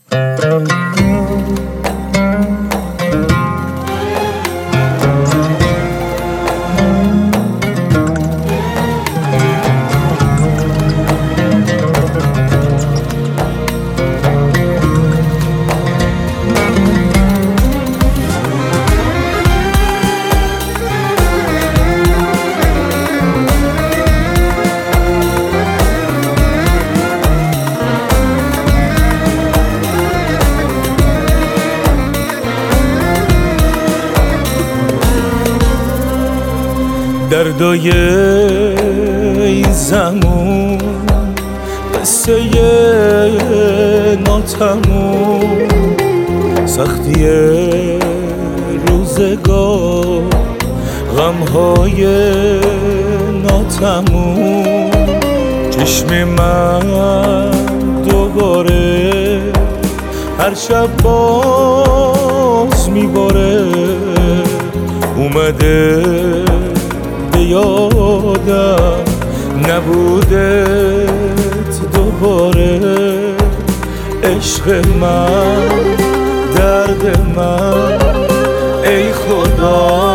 دردای این زمان قصه ناتموم، سختی روزگار غمهای ناتموم. چشم من دوباره هر شب باز میباره، اومده به یادم نبودت دوباره. عشق من، درد من، ای خدا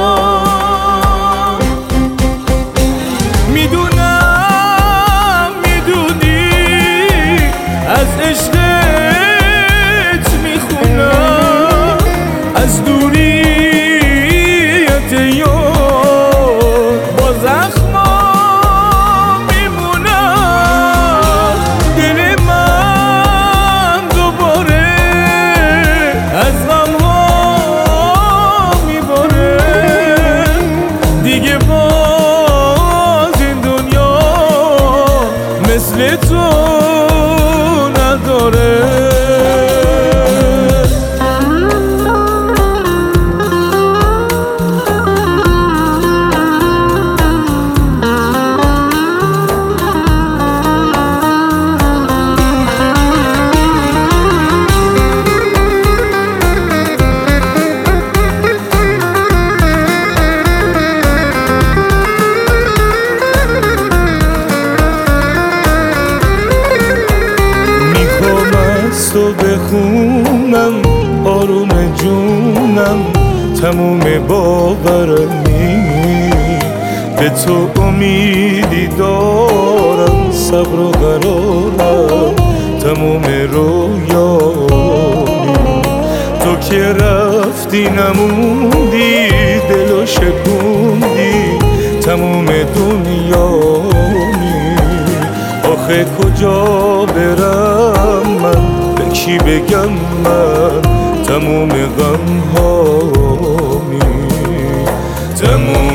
میدونم میدونی از عشقت میخونم، از دوریت یاد با زخما میمونم. دل من دوباره از غمها میباره، دیگه باز این دنیا مثل تو نداره. تو بخونم آروم جونم، تموم باورم به تو امیدی دارم، صبر و قرارم تموم رویامی. تو که رفتی نموندی، دلو شکوندی تموم دنیامی. آخه کجا برم من، به کی بگم من تموم غم هامی، تموم